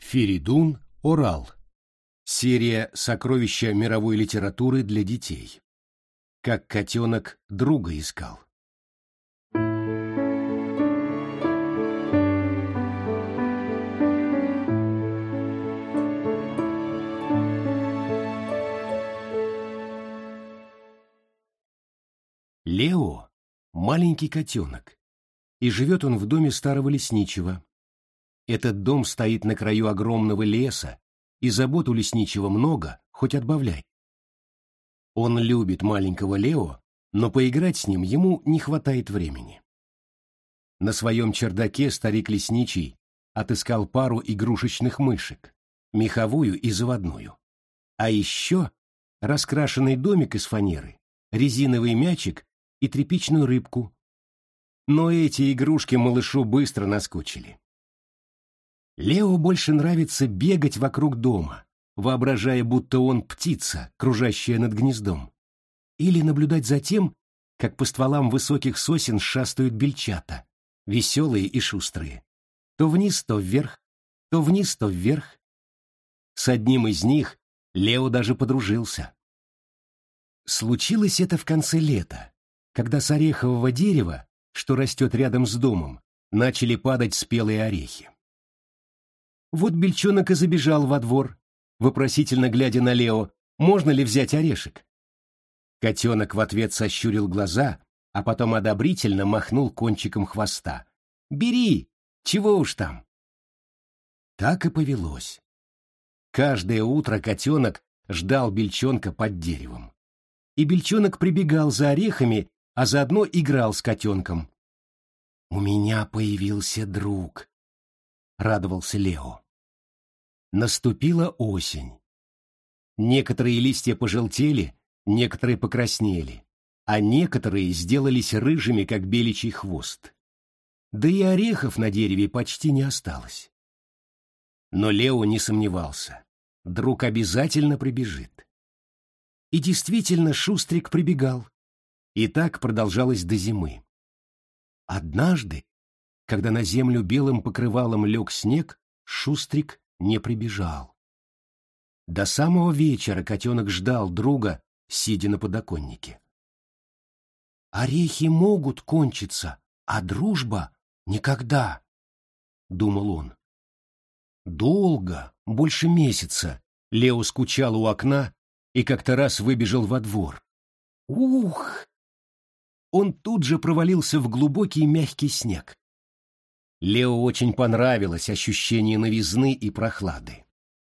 Феридун Орал. Серия «Сокровища мировой литературы для детей». Как котенок друга искал. Лео — маленький котенок, и живет он в доме старого лесничего. Этот дом стоит на краю огромного леса, и забот у лесничего много, хоть отбавляй. Он любит маленького Лео, но поиграть с ним ему не хватает времени. На своем чердаке старик лесничий отыскал пару игрушечных мышек, меховую и заводную. А еще раскрашенный домик из фанеры, резиновый мячик и тряпичную рыбку. Но эти игрушки малышу быстро наскучили. Лео больше нравится бегать вокруг дома, воображая, будто он птица, кружащая над гнездом, или наблюдать за тем, как по стволам высоких сосен шастают бельчата, веселые и шустрые. То вниз, то вверх, то вниз, то вверх. С одним из них Лео даже подружился. Случилось это в конце лета, когда с орехового дерева, что растет рядом с домом, начали падать спелые орехи. Вот бельчонок и забежал во двор, вопросительно глядя на Лео, можно ли взять орешек. Котенок в ответ сощурил глаза, а потом одобрительно махнул кончиком хвоста. «Бери! Чего уж там!» Так и повелось. Каждое утро котенок ждал бельчонка под деревом. И бельчонок прибегал за орехами, а заодно играл с котенком. «У меня появился друг», — радовался Лео. Наступила осень. Некоторые листья пожелтели, некоторые покраснели, а некоторые сделались рыжими, как беличий хвост. Да и орехов на дереве почти не осталось. Но Лео не сомневался. Друг обязательно прибежит. И действительно Шустрик прибегал. И так продолжалось до зимы. Однажды, когда на землю белым покрывалом лег снег, Шустрик не прибежал. До самого вечера котенок ждал друга, сидя на подоконнике. «Орехи могут кончиться, а дружба — никогда», — думал он. Долго, больше месяца, Лео скучал у окна и как-то раз выбежал во двор. Ух! Он тут же провалился в глубокий мягкий снег. Лео очень понравилось ощущение новизны и прохлады.